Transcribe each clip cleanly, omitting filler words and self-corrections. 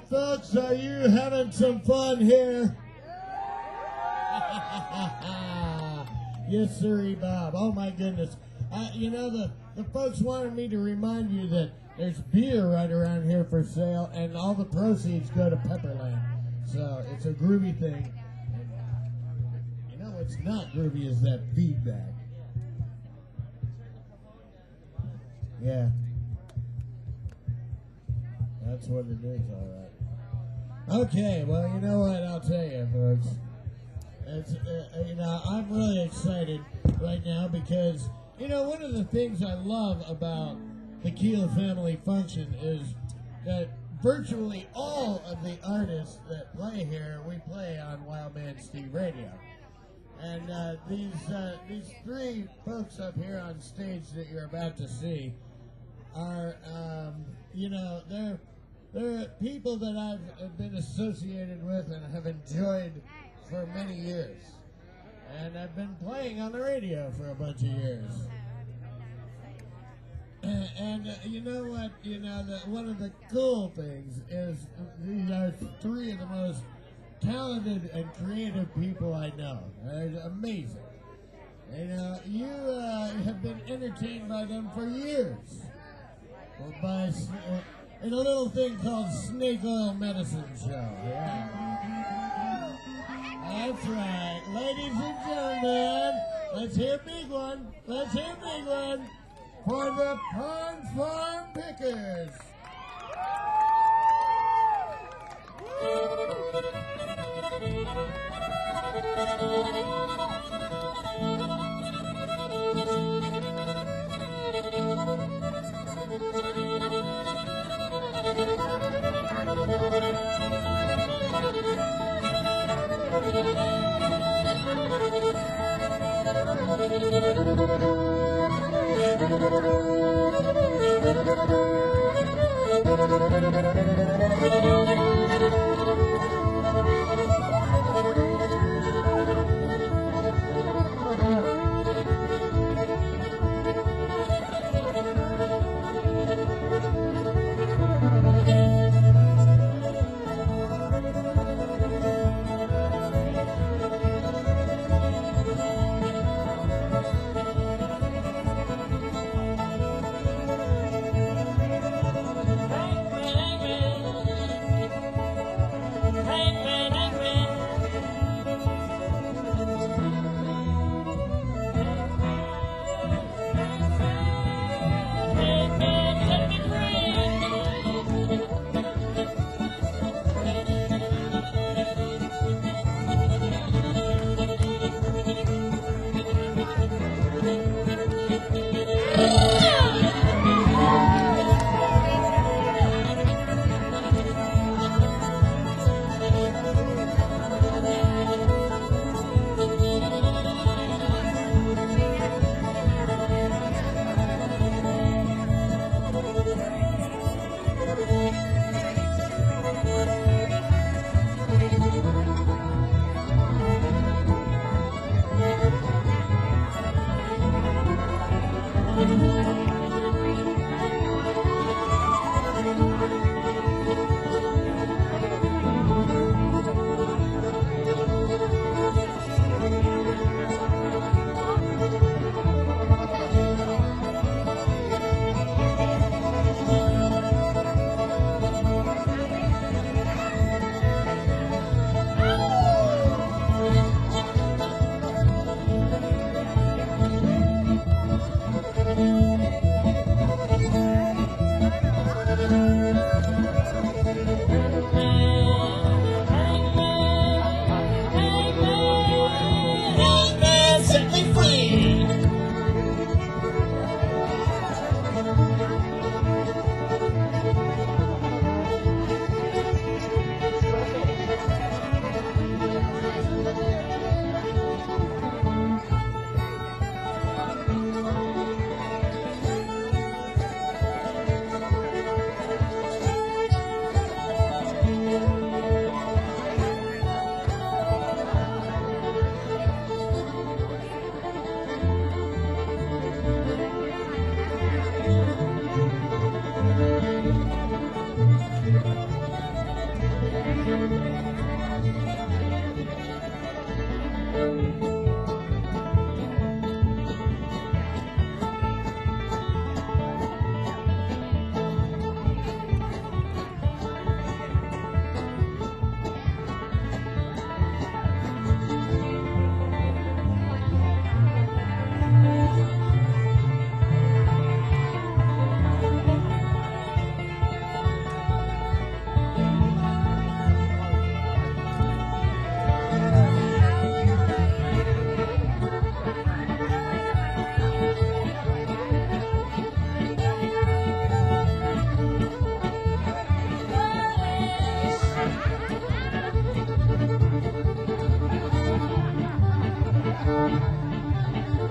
Folks, are you having some fun here? Yes, sirree, Bob. Oh, my goodness. The folks wanted me to remind you that there's beer right around here for sale, and all the proceeds go to Pepperland. So it's a groovy thing. And what's not groovy is that feedback. Yeah. That's what it is, all right. Okay, well, you know what? I'll tell you, folks. It's, I'm really excited right now because, one of the things I love about the Keel Family Function is that virtually all of the artists that play here, we play on Wild Man Steve Radio. And these three folks up here on stage that you're about to see are, they're people that I've been associated with and have enjoyed for many years. And I've been playing on the radio for a bunch of years. And you know what? One of the cool things is these are three of the most talented and creative people I know. They're amazing. You have been entertained by them for years. By in a little thing called Snake Oil Medicine Show. Yeah. That's right. Ladies and gentlemen, let's hear a big one. Let's hear a big one for the Pond Farm Pickers.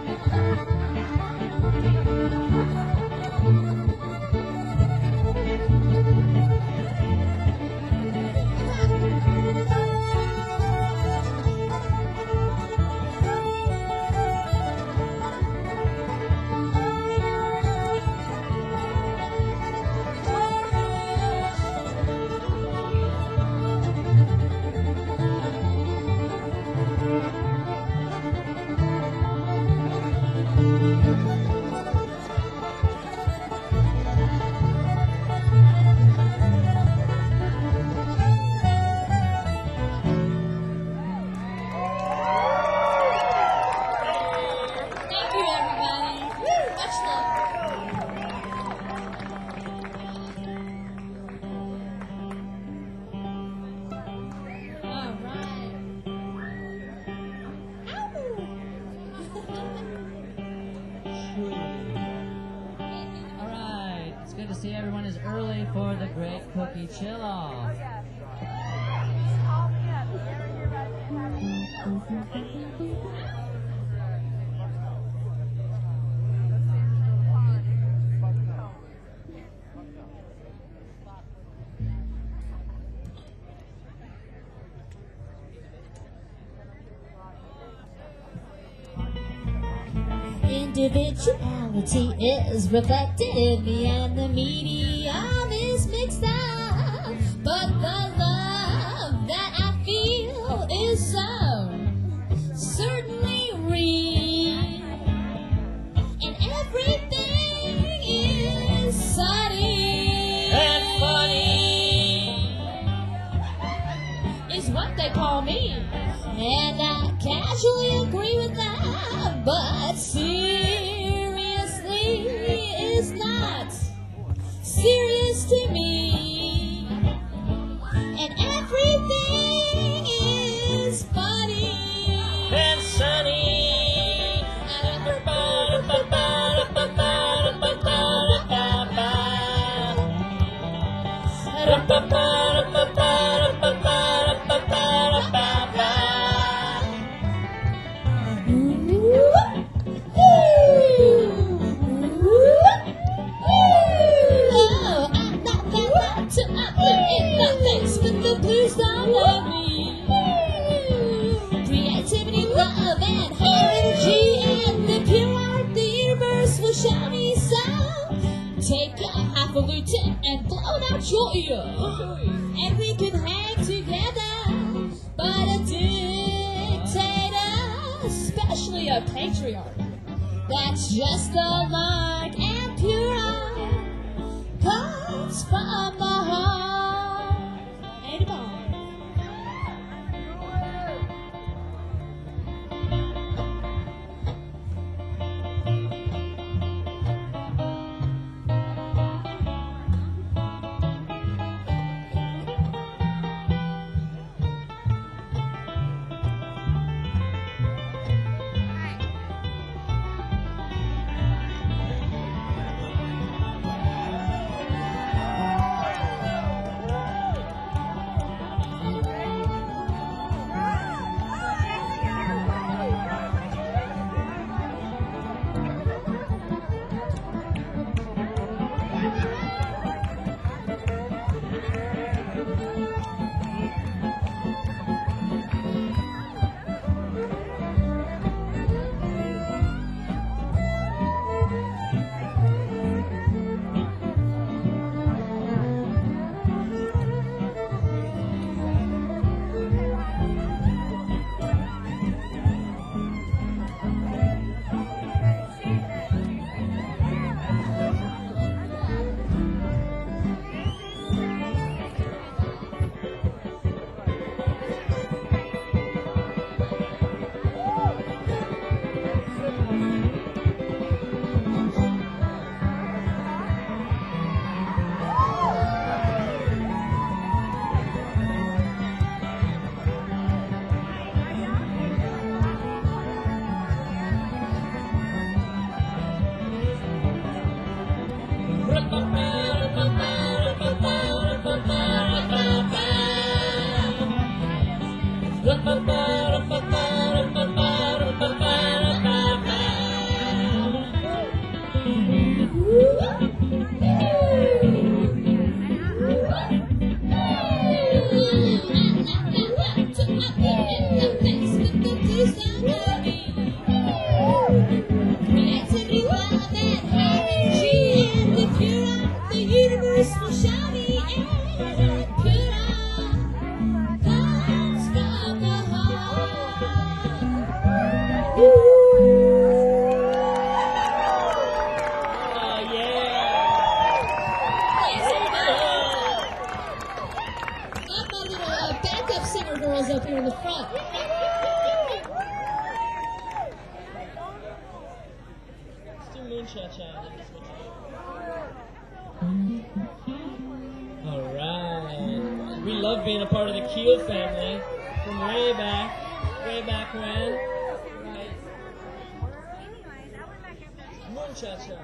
Individuality is reflected in me, and the medium is mixed up. But the love that I feel is so certainly real, and everything is sunny and funny is what they call me, and I casually agree with that. But seriously is not serious to me, and everything is funny and sunny. Thanks, but the blues don't love me. Creativity, love, and high energy, and the pure art the universe will show me. So take a half a Luton and blow out your ear, and we can hang together. But a dictator, especially a patriarch, that's just a lark, and pure art comes from the heart. Alright. We love being a part of the Keel family from way back when. Right. Moon cha-cha.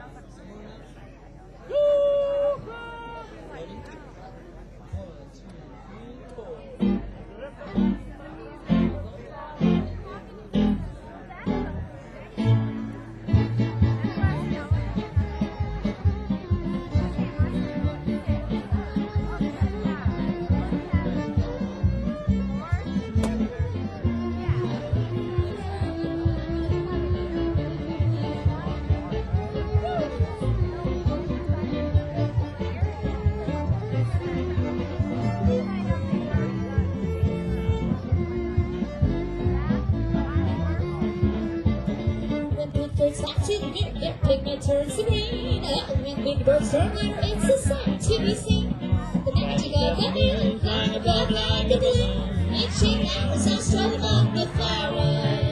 Woo! Ready? 1, 2, 3, 4. Pigment turns to green. When big birds are near, it's a sight to be seen. The magic of the moon, flying above like a balloon. It shines and strung among the flowers.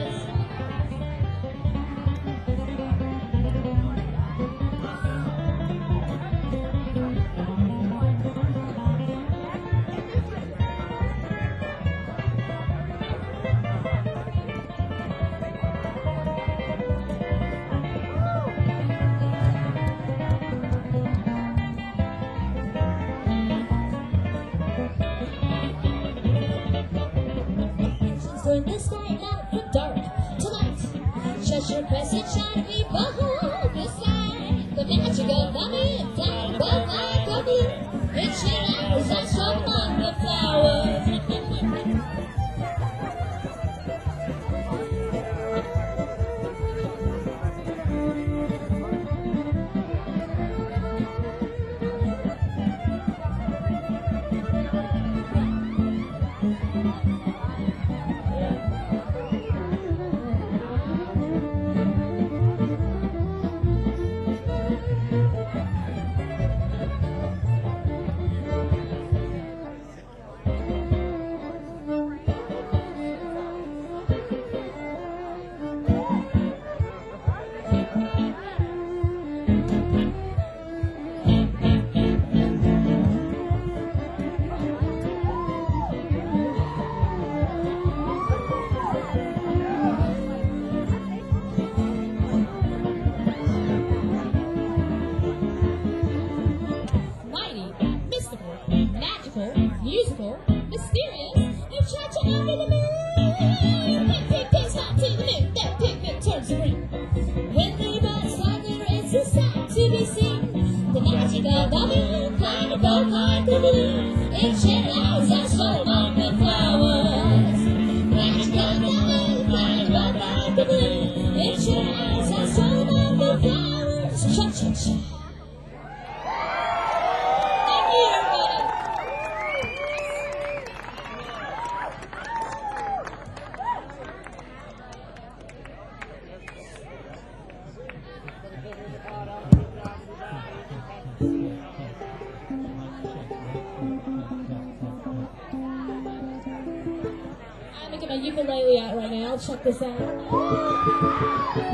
In the sky, not from dark to light. Cheshire Crescent shine me behold the sky. The magic of the moon, flying above like a balloon. It shines and strung among the flowers. Musical, mysterious, and cha-cha under the moon. Pig takes hot to the moon, that pigment turns green. When the birds fly there, it's a sight to be seen. The magic of the moon, flying above like a balloon. It shines and strung among the flowers. Magic of the moon, flying above like a balloon. It shines and strung among the flowers. Cha-cha-cha. I'm making my ukulele out right now. Check this out.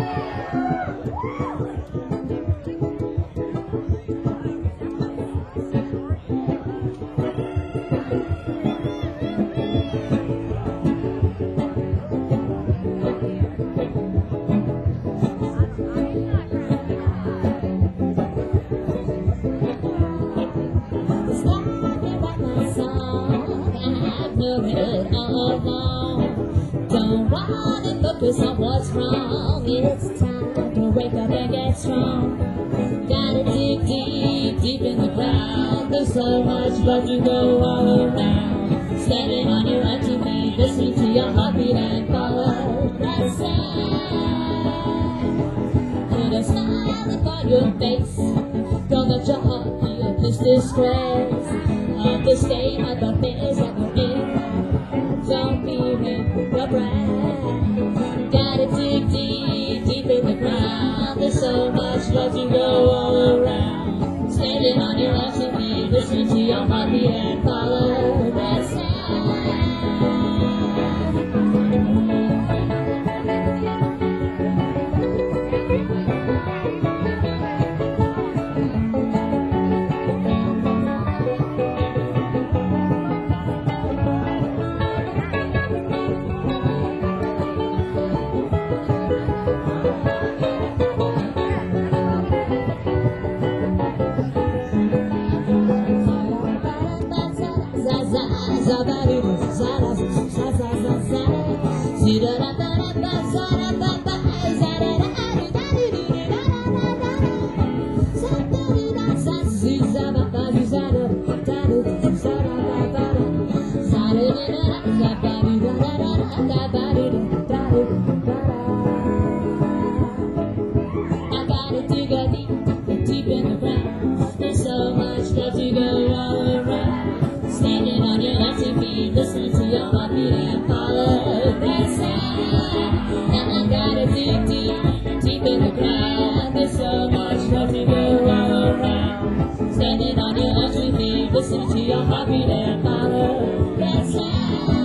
Don't wanna focus on what's wrong. It's time to wake up and get strong. Gotta dig deep, deep in the ground. There's so much love to go all around. Standing on your own two feet, listening to your heartbeat and follow that sound. Put a smile upon your face. Don't let your heart feel this disgrace of the state of affairs that we're in. Don't be in your breath. Gotta dig deep, deep in the ground. There's so much love to go all around. Standing on your own two feet, listening to your heartbeat and follow that sound. deep in the ground. There's so much love to go all around. Standing on your own 2 feet, listening to your heartbeat and follow that sound.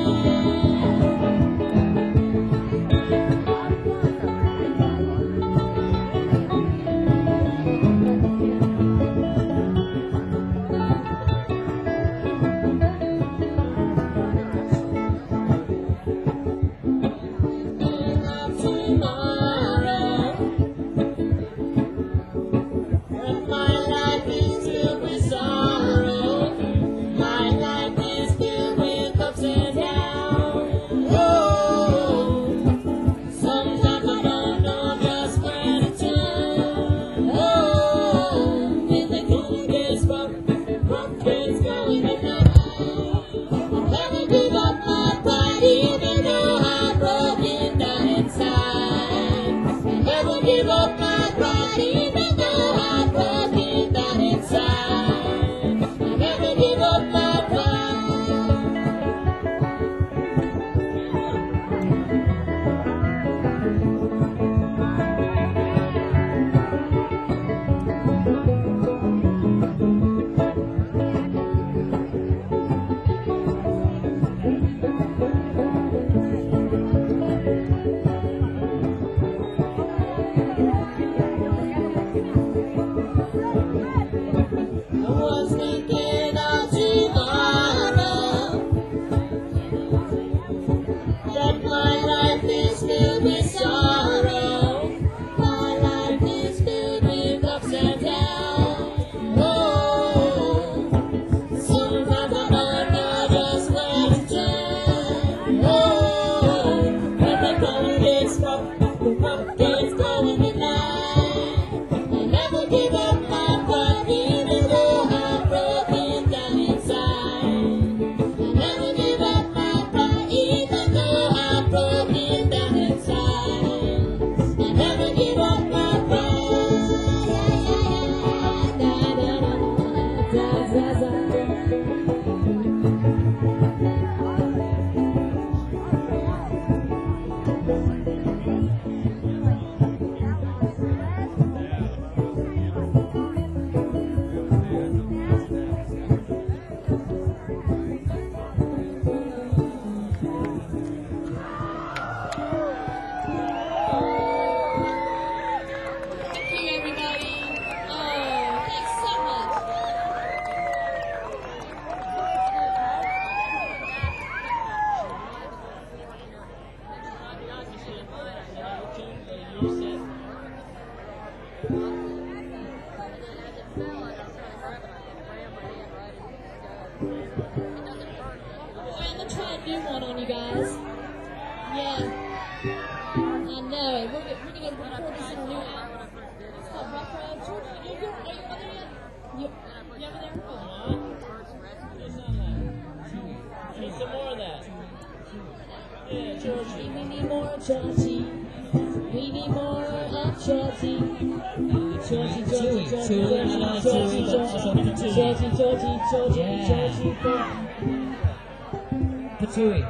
Patooey.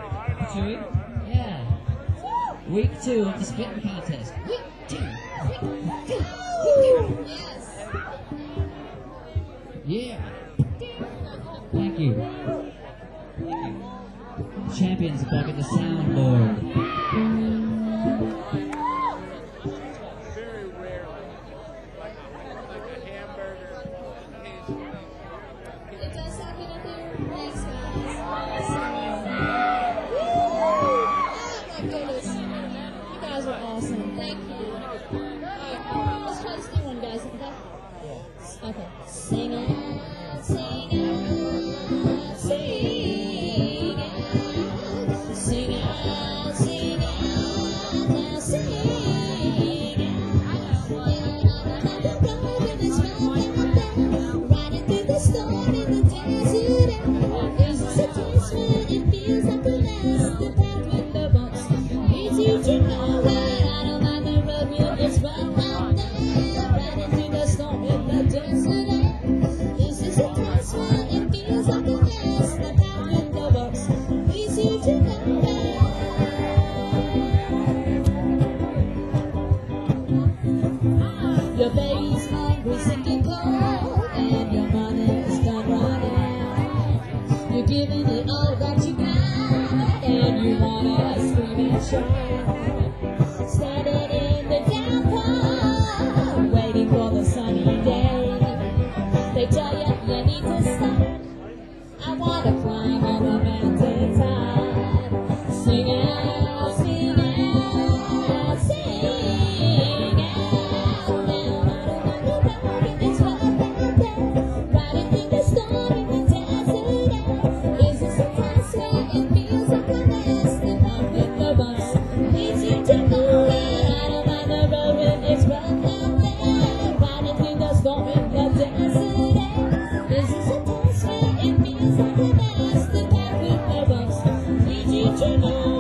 Yeah. Week 2 of the spitting contest. Week 2. Yes. Yeah. Thank you. Champions back at the soundboard. Very rarely. Like a hamburger. It does happen up here. Thanks, guys. Oh my goodness. You guys are awesome. Thank you. Alright, let's try this new one, guys. Okay? Okay. Sing it, sing it, sing it, sing it. Your baby's hungry, sick and cold, and your money's done running out. You're giving it all that you got, and you wanna scream and shout. Standing in the downtown, waiting for the sunny day. They tell you need to stop. I wanna climb on the mountain top. Sing out, sing out, sing out. It's what I found. Riding through the storm in the desert. Is it sometimes where it feels like a mess? The one with the bus leads you to nowhere. I don't mind the road when it's rough out there. Riding through the storm in the desert. Is it sometimes where it feels like a mess? The one with the bus leads you to nowhere.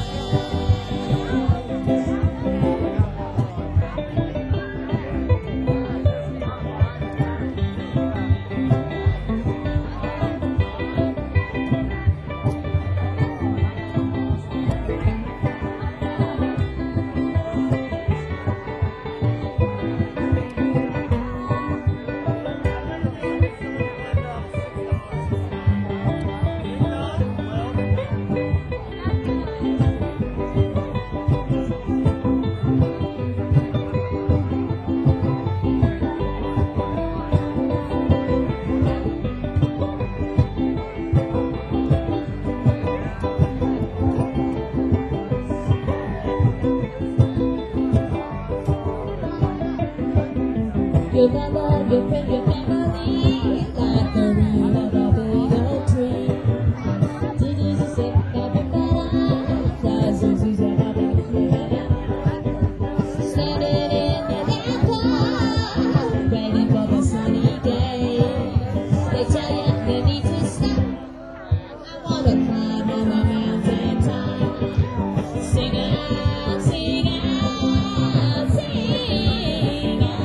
Your mother, your friend, your family, like the root of a big oak tree. Did you just say that the better? Does you say that the standing in the downtown, waiting for the sunny day. They tell you need to stop. I wanna climb on the mountain top. Sing out, sing out, sing out.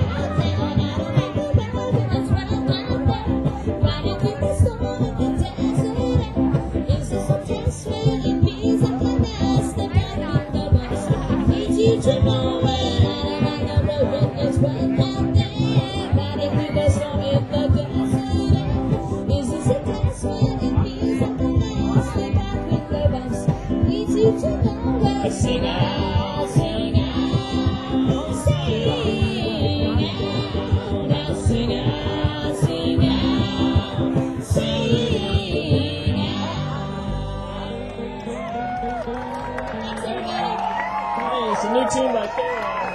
To nowhere, I don't like the road when it's rough out there. Riding through the storm in the desert. Is this a place where it feels like a mess? The back with the bus leads you to nowhere. Sing out, sing out, sing out. Now sing out, sing out, sing out. Thanks, everybody. Hey, it's a new tune by Caroline.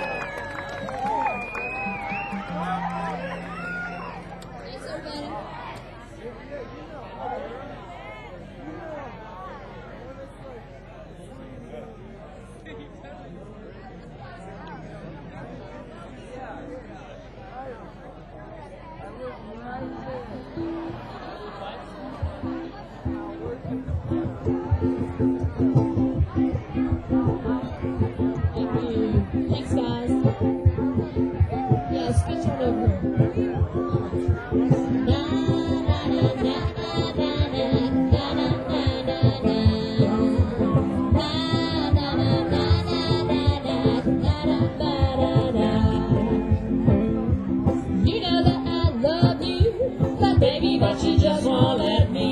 Thanks, everybody. Thanks, guys. Yeah, switch on over. Na na na na na na na na na na. Na na na na na na na. You know that I love you, but baby, but you just won't let me.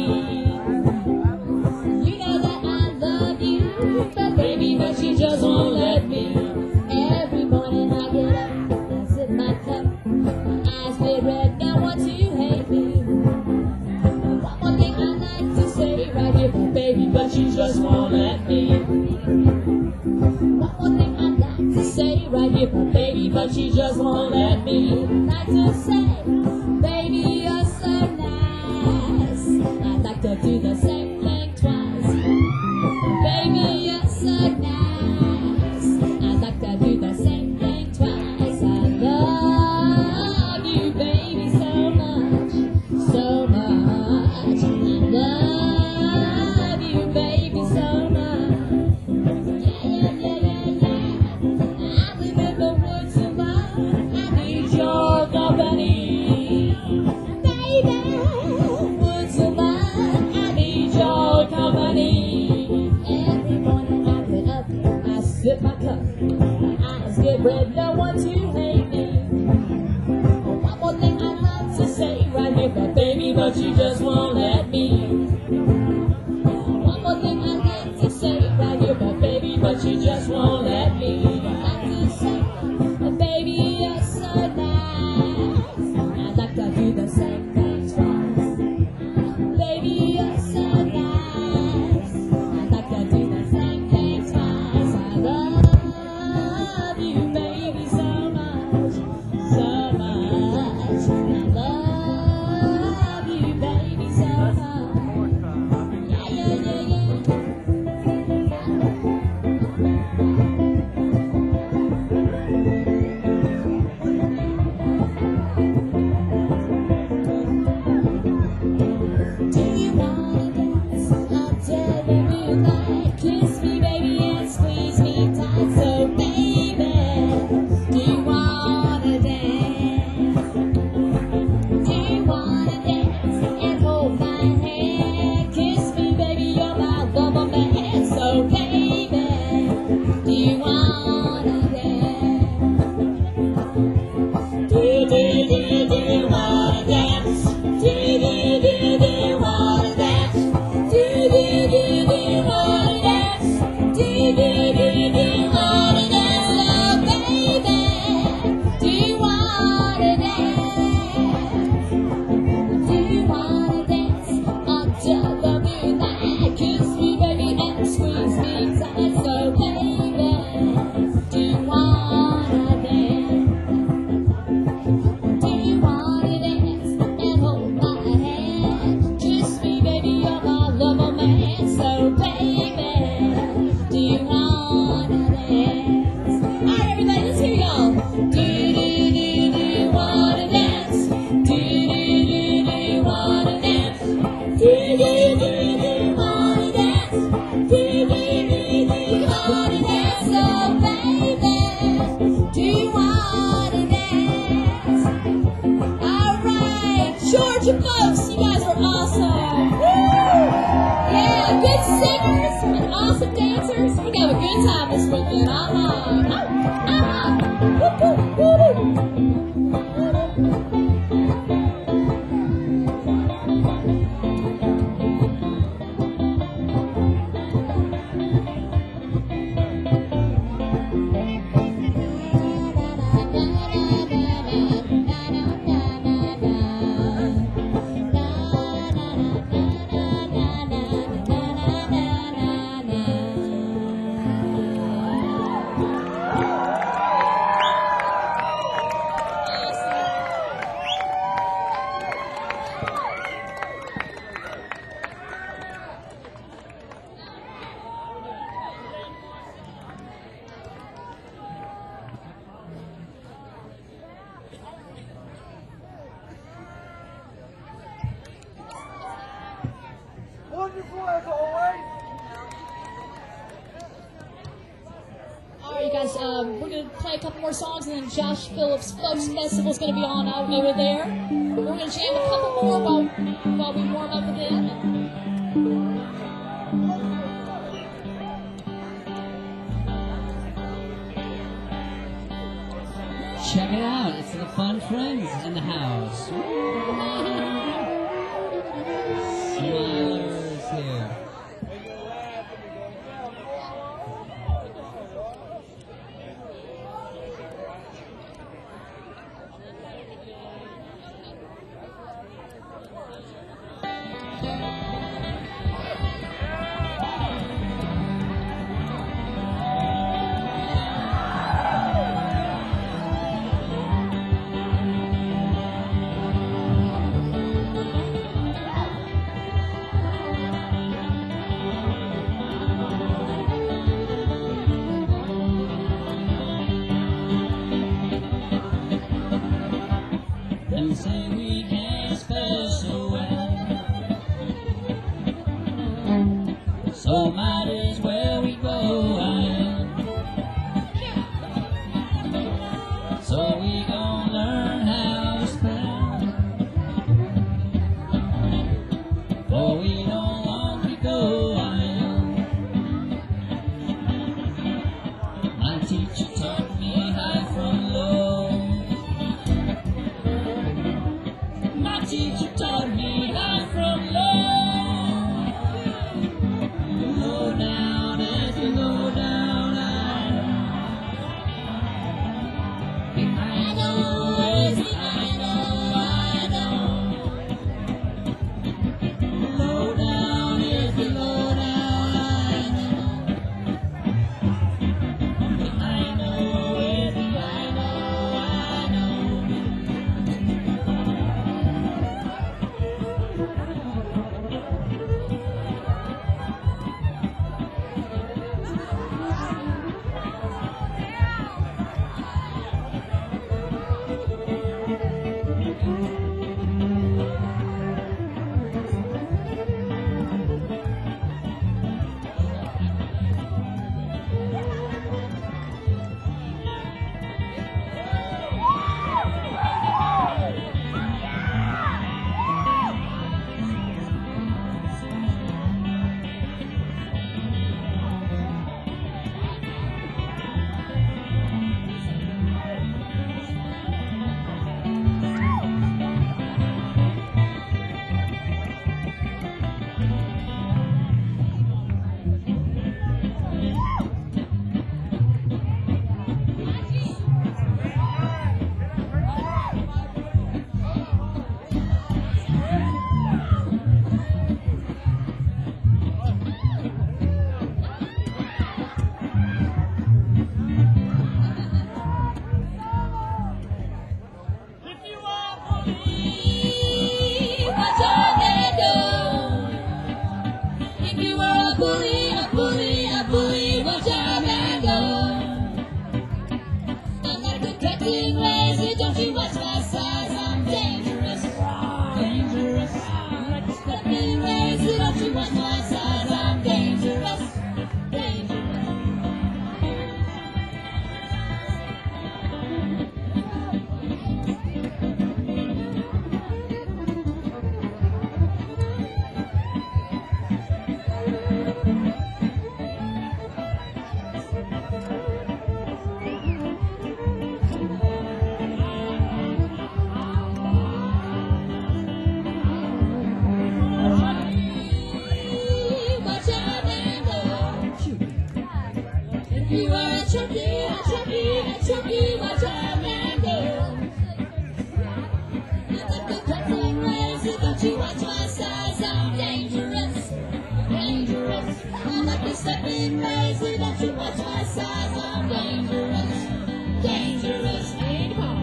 You know that I love you, but baby, but you just won't let me. Every morning I get up, I sip my cup, my eyes get red, now want to hate me. One more thing I like to say right here, baby, but you just won't let me. One more thing I like to say right here, baby, but you just won't let me. Like to say, baby, you're so nice. I'd like to do the same thing twice. Baby, you're so nice. I'd like to do the same thing twice. I love you, baby, so much, so much. I love you, baby, so much. Yeah, yeah, yeah, yeah, yeah. I live in the woods alone. I need your company, baby. Woods alone. I need your company. Every morning I get up, I sip my cup, my eyes get red, no one to hate me. you, baby, so much, so much. I love you, baby, so much. Yeah, yeah, yeah, yeah. Do you wanna dance under the moonlight? Kiss me, baby, and squeeze me tight. So, baby, do you wanna dance? Do you wanna dance and hold my hand? Kiss me, baby, you're my lover man. So, baby, do you wanna dance? Do you wanna dance? Do you wanna dance? Do you wanna dance? Do you wanna dance? Oh, baby, do you wanna dance? Do you wanna dance under the moonlight? Kiss me, baby, and squeeze me tight. So, baby, do you wanna dance? Do you wanna dance and hold my hand? Kiss me, baby, you're my lover man. So, baby, do you wanna dance? Alright, everybody, let's hear y'all. Do you wanna dance? Do you wanna dance? Do you wanna dance? Do you wanna dance? So, baby, do you wanna dance? Alright, Georgia folks, you guys were awesome. Woo! Yeah, good singers and awesome dancers. We have a good time this weekend. Woo, woo, woo, woo. Wonderful as always. Alright, you guys, we're going to play a couple more songs, and then Josh Phillips Folks Festival is going to be on over there. We're going to jam a couple more while we warm up again. Check it out. It's the Fun Friends in the house. Smilers here. stepping lazy, don't you watch my size, I'm dangerous. Dangerous. Like a stepping lazy, don't you watch my size, I'm dangerous. Dangerous. You are a chunky, watch out, man, girl. You think you're cutting lazy, don't you watch my size, I'm dangerous, dangerous. I like to step in lazy, don't you watch my size, I'm dangerous, dangerous. Ain't hard.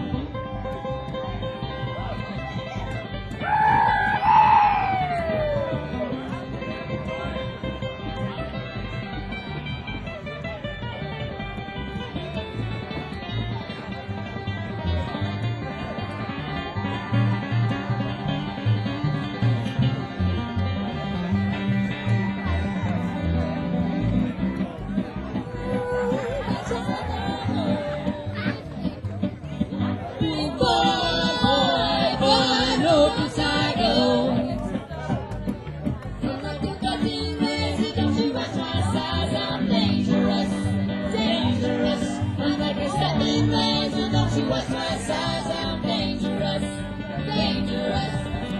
What's my size? I'm dangerous, dangerous.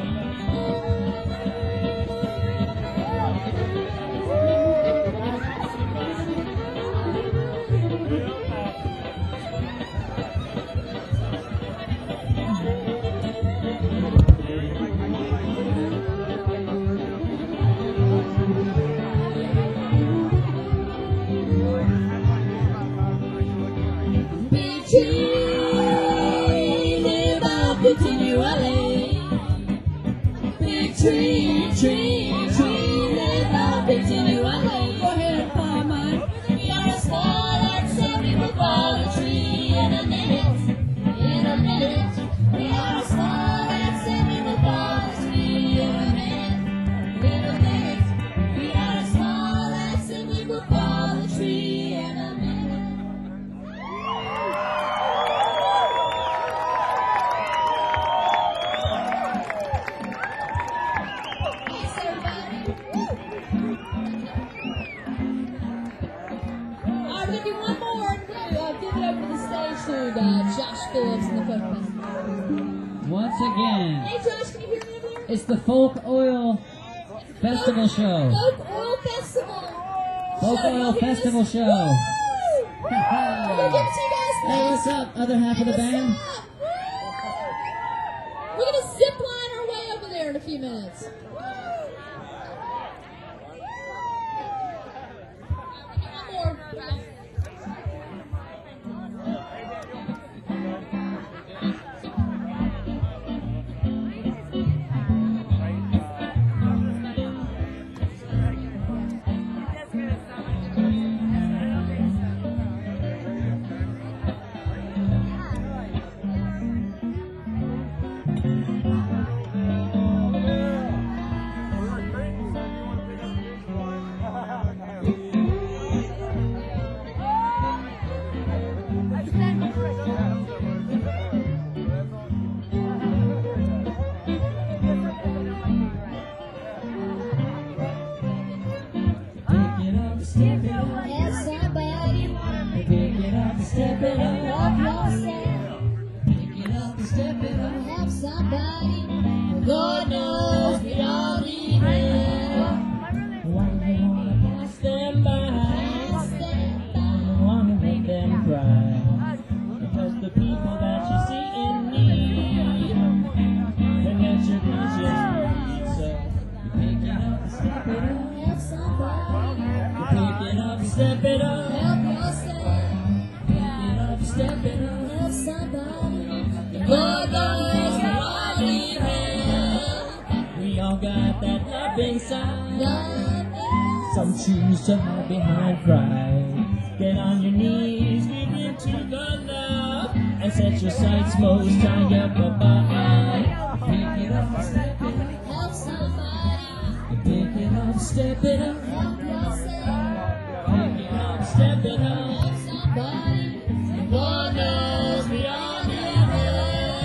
Continually, big tree, live on continually. Go ahead, farmer. We are a small and so we will fall a tree in a minute, in a minute. We are a small and so we will fall a tree in a minute, in a minute. We are a small and so we will fall a tree in a minute. Josh Phillips and the Folk Once again, Hey Josh, can you hear me over there? it's the Folk Oil Festival Show. Folk Oil Festival. Folk Oil Festival Show. Woo! We're gonna give it to you guys. Hey, what's up, other half of the band? We're gonna zip line our way over there in a few minutes. One more. Step it up yourself. Pick it up and step it up. Help somebody. Lord knows we all need help. Why you wanna pass them by? You wanna make them cry. Because the people that you see in need forget your vision. So pick it up and step it up. Help somebody. Pick it up and step it up. Help yourself. Step it up. Help somebody. Lord knows we all need help. We all got that love inside. Love Some choose to hide behind pride. Get on your knees, give into the love, and set your sights most high up above. Pick it up, step it up, Help somebody. pick it up, step it up, Help yourself. pick it up, step it up. Help somebody. Lord knows we all need help.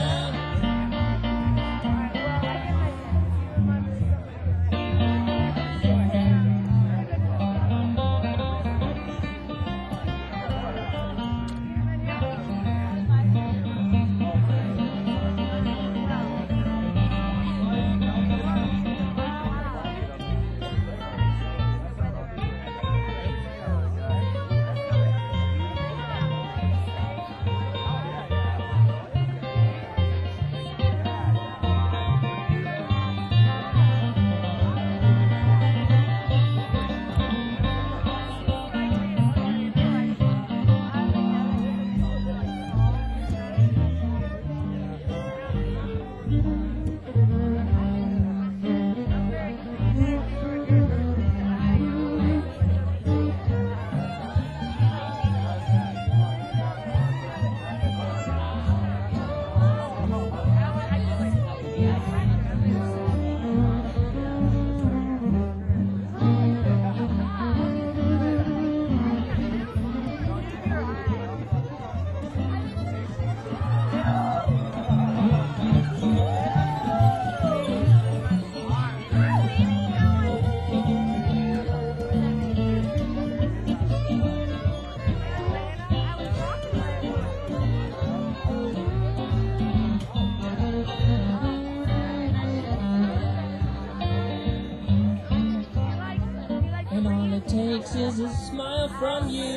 And all it takes is a smile from you,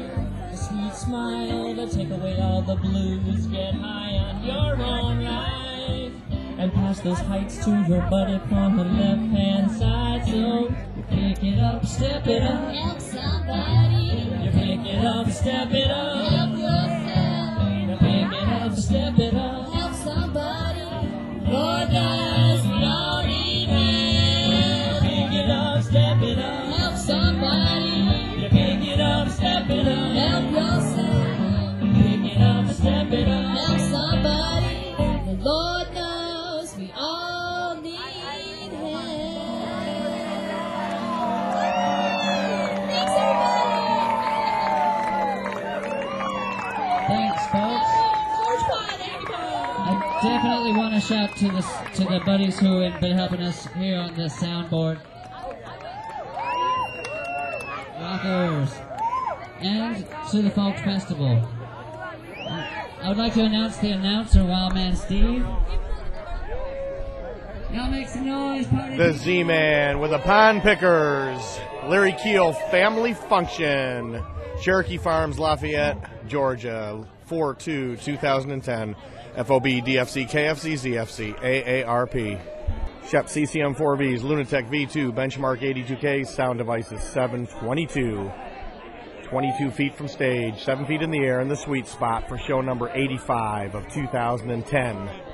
a sweet smile to take away all the blues. Get high on your own life and pass those heights to your buddy from the left-hand side. So you pick it up, step it up, Help somebody. you pick it up, step it up, Help yourself. you pick it up, step it up. Help somebody. Lord knows we all need help. Pick it up, step it up. Help somebody. You pick it up, step it up. Help yourself. Pick it up, step it up. Help somebody. The Lord knows we all need help. Thanks, everybody. Thanks, folks. George Quiet, everybody. I definitely want to shout to the buddies who have been helping us here on the soundboard. Rockers. And to the Folk Festival. I would like to announce the announcer, Wildman Steve. Y'all make some noise, party. The Z-Man with the Pond Pickers. Larry Keel Family Function. Cherokee Farms, Lafayette, Georgia. 4/2/2010. FOB, DFC, KFC, ZFC, AARP. Shep CCM 4Vs, Lunatech V2, Benchmark 82K, sound devices 722. 22 feet from stage, 7 feet in the air in the sweet spot for show number 85 of 2010.